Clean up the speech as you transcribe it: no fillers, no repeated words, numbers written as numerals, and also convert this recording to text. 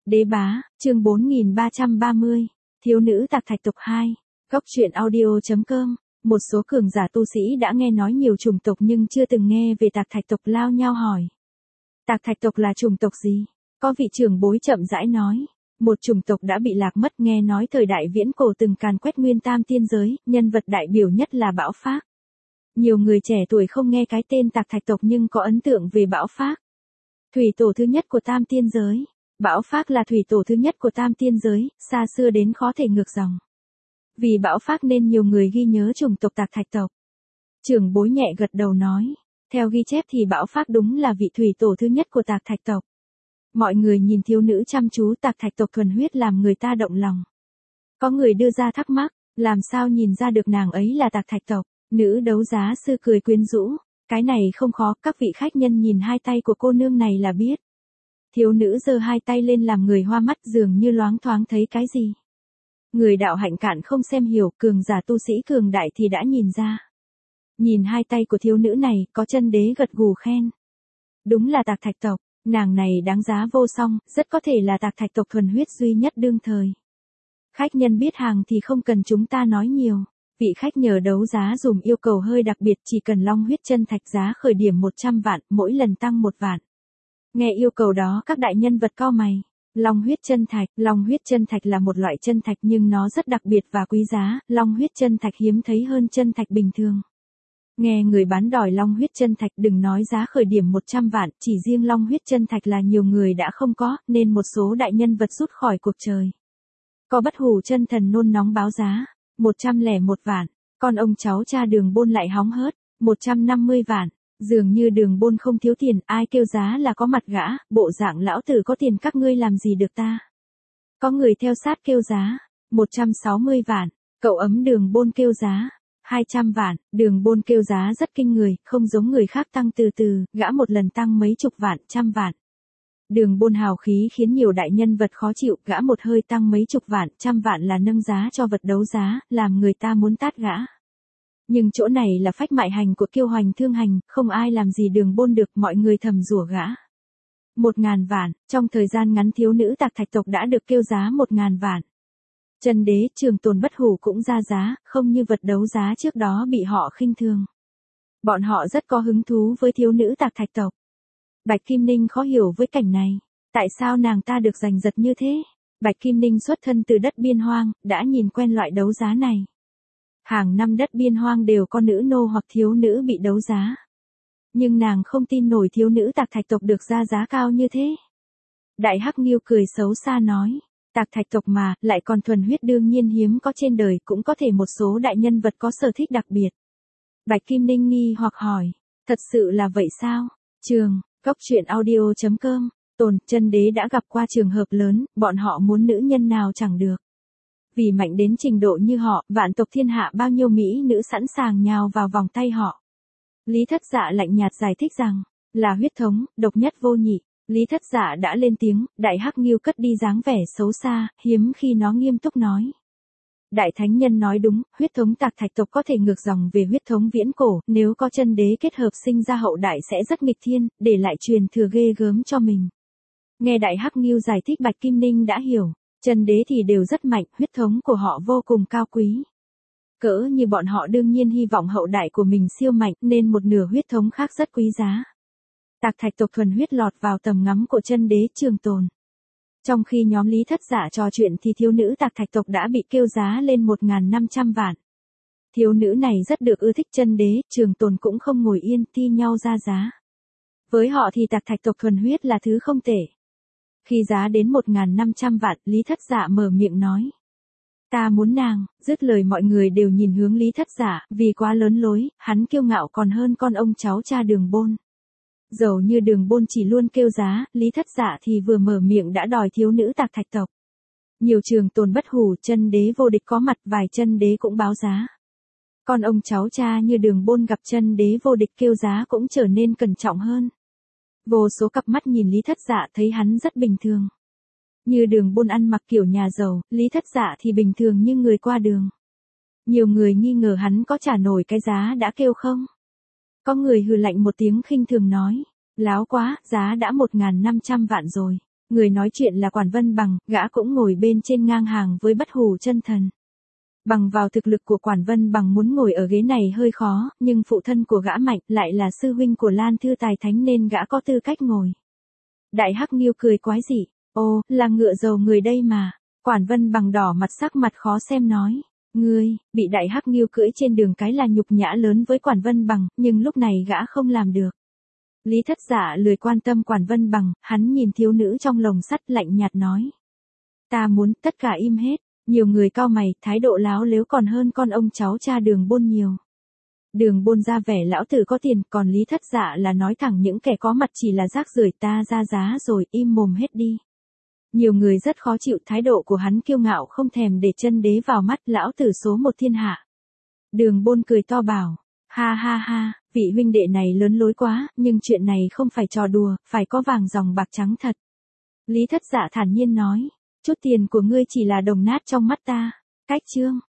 Đế bá, chương 4330, thiếu nữ tạc thạch tộc 2, góc truyện audio.com. Một số cường giả tu sĩ đã nghe nói nhiều chủng tộc nhưng chưa từng nghe về tạc thạch tộc lao nhau hỏi. Tạc thạch tộc là chủng tộc gì? Có vị trưởng bối chậm rãi nói. Một chủng tộc đã bị lạc mất, nghe nói thời đại viễn cổ từng càn quét nguyên tam tiên giới, nhân vật đại biểu nhất là Bão Phác. Nhiều người trẻ tuổi không nghe cái tên tạc thạch tộc nhưng có ấn tượng về Bão Phác. Thủy tổ thứ nhất của tam tiên giới. Bão Phác là thủy tổ thứ nhất của tam tiên giới, xa xưa đến khó thể ngược dòng. Vì Bão Phác nên nhiều người ghi nhớ chủng tộc tạc thạch tộc. Trưởng bối nhẹ gật đầu nói, theo ghi chép thì Bão Phác đúng là vị thủy tổ thứ nhất của tạc thạch tộc. Mọi người nhìn thiếu nữ chăm chú, tạc thạch tộc thuần huyết làm người ta động lòng. Có người đưa ra thắc mắc, làm sao nhìn ra được nàng ấy là tạc thạch tộc? Nữ đấu giá sư cười quyến rũ, cái này không khó, các vị khách nhân nhìn hai tay của cô nương này là biết. Thiếu nữ giơ hai tay lên làm người hoa mắt, dường như loáng thoáng thấy cái gì. Người đạo hạnh cạn không xem hiểu, cường giả tu sĩ cường đại thì đã nhìn ra. Nhìn hai tay của thiếu nữ này, có chân đế gật gù khen. Đúng là tạc thạch tộc, nàng này đáng giá vô song, rất có thể là tạc thạch tộc thuần huyết duy nhất đương thời. Khách nhân biết hàng thì không cần chúng ta nói nhiều. Vị khách nhờ đấu giá dùm yêu cầu hơi đặc biệt, chỉ cần long huyết chân thạch giá khởi điểm 100 vạn, mỗi lần tăng 1 vạn. Nghe yêu cầu đó các đại nhân vật cau mày. Long huyết chân thạch là một loại chân thạch nhưng nó rất đặc biệt và quý giá, long huyết chân thạch hiếm thấy hơn chân thạch bình thường. Nghe người bán đòi long huyết chân thạch, đừng nói giá khởi điểm 100 vạn, chỉ riêng long huyết chân thạch là nhiều người đã không có, nên một số đại nhân vật rút khỏi cuộc chơi. Có bất hủ chân thần nôn nóng báo giá 101 vạn, con ông cháu cha Đường Bôn lại hóng hớt 150 vạn. Dường như Đường Bôn không thiếu tiền, ai kêu giá là có mặt gã, bộ dạng lão tử có tiền các ngươi làm gì được ta. Có người theo sát kêu giá 160 vạn, cậu ấm Đường Bôn kêu giá 200 vạn, Đường Bôn kêu giá rất kinh người, không giống người khác tăng từ từ, gã một lần tăng mấy chục vạn, trăm vạn. Đường Bôn hào khí khiến nhiều đại nhân vật khó chịu, gã một hơi tăng mấy chục vạn, trăm vạn là nâng giá cho vật đấu giá, làm người ta muốn tát gã. Nhưng chỗ này là phách mại hành của Kiêu Hoành Thương Hành, không ai làm gì Đường Bôn được, mọi người thầm rủa gã. 1.000 vạn, trong thời gian ngắn thiếu nữ tạc thạch tộc đã được kêu giá 1.000 vạn. Chân đế, Trường Tồn Bất Hủ cũng ra giá, không như vật đấu giá trước đó bị họ khinh thường. Bọn họ rất có hứng thú với thiếu nữ tạc thạch tộc. Bạch Kim Ninh khó hiểu với cảnh này, tại sao nàng ta được giành giật như thế? Bạch Kim Ninh xuất thân từ đất biên hoang, đã nhìn quen loại đấu giá này. Hàng năm đất biên hoang đều có nữ nô hoặc thiếu nữ bị đấu giá. Nhưng nàng không tin nổi thiếu nữ tạc thạch tộc được ra giá cao như thế. Đại Hắc Nghiêu cười xấu xa nói, tạc thạch tộc mà, lại còn thuần huyết đương nhiên hiếm có trên đời, cũng có thể một số đại nhân vật có sở thích đặc biệt. Bạch Kim Ninh nghi hoặc hỏi, thật sự là vậy sao? Góc truyện audio.com, Chân đế đã gặp qua trường hợp lớn, bọn họ muốn nữ nhân nào chẳng được. Vì mạnh đến trình độ như họ, vạn tộc thiên hạ bao nhiêu mỹ nữ sẵn sàng nhào vào vòng tay họ. Lý Thất Dạ lạnh nhạt giải thích rằng, là huyết thống, độc nhất vô nhị. Lý Thất Dạ đã lên tiếng, Đại Hắc Nghiêu cất đi dáng vẻ xấu xa, hiếm khi nó nghiêm túc nói. Đại Thánh Nhân nói đúng, huyết thống tạc thạch tộc có thể ngược dòng về huyết thống viễn cổ, nếu có chân đế kết hợp sinh ra hậu đại sẽ rất nghịch thiên, để lại truyền thừa ghê gớm cho mình. Nghe Đại Hắc Nghiêu giải thích Bạch Kim Ninh đã hiểu, chân đế thì đều rất mạnh, huyết thống của họ vô cùng cao quý. Cỡ như bọn họ đương nhiên hy vọng hậu đại của mình siêu mạnh, nên một nửa huyết thống khác rất quý giá. Tạc thạch tộc thuần huyết lọt vào tầm ngắm của chân đế Trường Tồn. Trong khi nhóm Lý Thất Dạ trò chuyện thì thiếu nữ tạc thạch tộc đã bị kêu giá lên 1.500 vạn. Thiếu nữ này rất được ưa thích, chân đế, Trường Tồn cũng không ngồi yên, thi nhau ra giá. Với họ thì tạc thạch tộc thuần huyết là thứ không tệ. Khi giá đến 1.500 vạn, Lý Thất Dạ mở miệng nói. Ta muốn nàng, dứt lời mọi người đều nhìn hướng Lý Thất Dạ, vì quá lớn lối, hắn kiêu ngạo còn hơn con ông cháu cha Đường Bôn. Dầu như Đường Bôn chỉ luôn kêu giá, Lý Thất Dạ thì vừa mở miệng đã đòi thiếu nữ tạc thạch tộc. Nhiều Trường Tồn Bất Hủ, chân đế vô địch có mặt, vài chân đế cũng báo giá. Con ông cháu cha như Đường Bôn gặp chân đế vô địch kêu giá cũng trở nên cẩn trọng hơn. Vô số cặp mắt nhìn Lý Thất Dạ thấy hắn rất bình thường. Như Đường Bôn ăn mặc kiểu nhà giàu, Lý Thất Dạ thì bình thường như người qua đường. Nhiều người nghi ngờ hắn có trả nổi cái giá đã kêu không. Có người hừ lạnh một tiếng khinh thường nói, láo quá, giá đã 1.500 vạn rồi. Người nói chuyện là Quản Vân Bằng, gã cũng ngồi bên trên ngang hàng với Bất Hủ Chân Thần. Bằng vào thực lực của Quản Vân Bằng muốn ngồi ở ghế này hơi khó, nhưng phụ thân của gã mạnh lại là sư huynh của Lan Thư Tài Thánh nên gã có tư cách ngồi. Đại Hắc Nghiêu cười quái dị, ô, là ngựa dầu người đây mà. Quản Vân Bằng đỏ mặt sắc mặt khó xem nói. Ngươi, bị Đại Hắc Nghiêu cưỡi trên đường cái là nhục nhã lớn với Quản Vân Bằng, nhưng lúc này gã không làm được. Lý Thất Dạ lười quan tâm Quản Vân Bằng, hắn nhìn thiếu nữ trong lồng sắt lạnh nhạt nói. Ta muốn tất cả im hết. Nhiều người cau mày, thái độ láo lếu còn hơn con ông cháu cha Đường Bôn nhiều. Đường Bôn ra vẻ lão tử có tiền, còn Lý Thất Dạ là nói thẳng những kẻ có mặt chỉ là rác rưởi, ta ra giá rồi, im mồm hết đi. Nhiều người rất khó chịu, thái độ của hắn kiêu ngạo không thèm để chân đế vào mắt, lão tử số một thiên hạ. Đường Bôn cười to bảo, ha ha ha, vị huynh đệ này lớn lối quá, nhưng chuyện này không phải trò đùa, phải có vàng ròng bạc trắng thật. Lý Thất Dạ thản nhiên nói, chút tiền của ngươi chỉ là đồng nát trong mắt ta. Cách chương